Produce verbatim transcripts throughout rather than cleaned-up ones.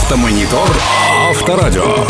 Автомонитор Авторадио.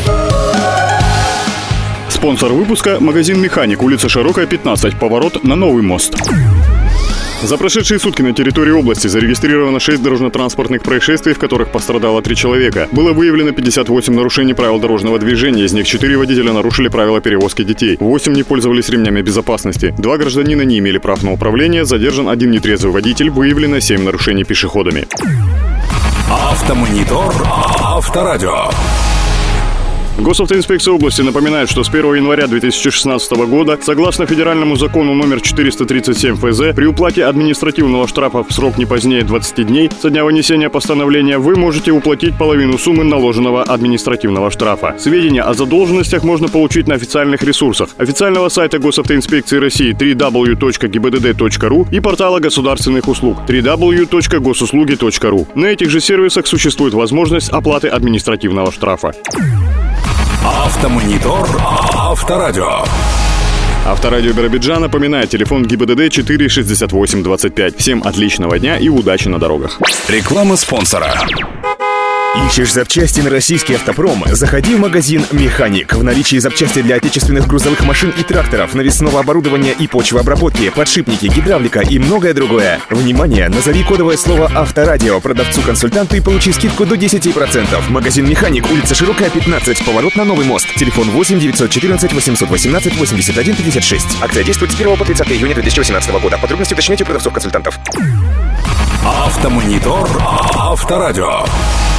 Спонсор выпуска – магазин «Механик», улица Широкая, пятнадцать, поворот на Новый мост. За прошедшие сутки на территории области зарегистрировано шесть дорожно-транспортных происшествий, в которых пострадало три человека. Было выявлено пятьдесят восемь нарушений правил дорожного движения, из них четыре водителя нарушили правила перевозки детей, восемь не пользовались ремнями безопасности, два гражданина не имели прав на управление, задержан один нетрезвый водитель, выявлено семь нарушений пешеходами. Автомонитор Авторадио. Госавтоинспекция области напоминает, что с первого января две тысячи шестнадцатого года, согласно федеральному закону номер четыреста тридцать семь эф зэ, при уплате административного штрафа в срок не позднее двадцати дней со дня вынесения постановления вы можете уплатить половину суммы наложенного административного штрафа. Сведения о задолженностях можно получить на официальных ресурсах официального сайта Госавтоинспекции России дабл ю дабл ю дабл ю точка гэ бэ дэ дэ точка ру и портала государственных услуг дабл ю дабл ю дабл ю точка госуслуги точка ру. На этих же сервисах существует возможность оплаты административного штрафа. Автомонитор Авторадио. Авторадио Биробиджан напоминает, телефон гэ бэ дэ дэ четыре шестьдесят восемь двадцать пять. Всем отличного дня и удачи на дорогах. Реклама спонсора. Ищешь запчасти на российский автопром? Заходи в магазин «Механик». В наличии запчасти для отечественных грузовых машин и тракторов, навесного оборудования и почвообработки, подшипники, гидравлика и многое другое. Внимание! Назови кодовое слово «Авторадио» продавцу-консультанту и получи скидку до десять процентов. Магазин «Механик», улица Широкая, пятнадцать, поворот на Новый мост. Телефон восемь девятьсот четырнадцать восемьсот восемнадцать восемьдесят один пятьдесят шесть. Акция действует с первого по тридцатое июня две тысячи восемнадцатого года. Подробности уточняйте у продавцов-консультантов. Автомонитор Авторадио.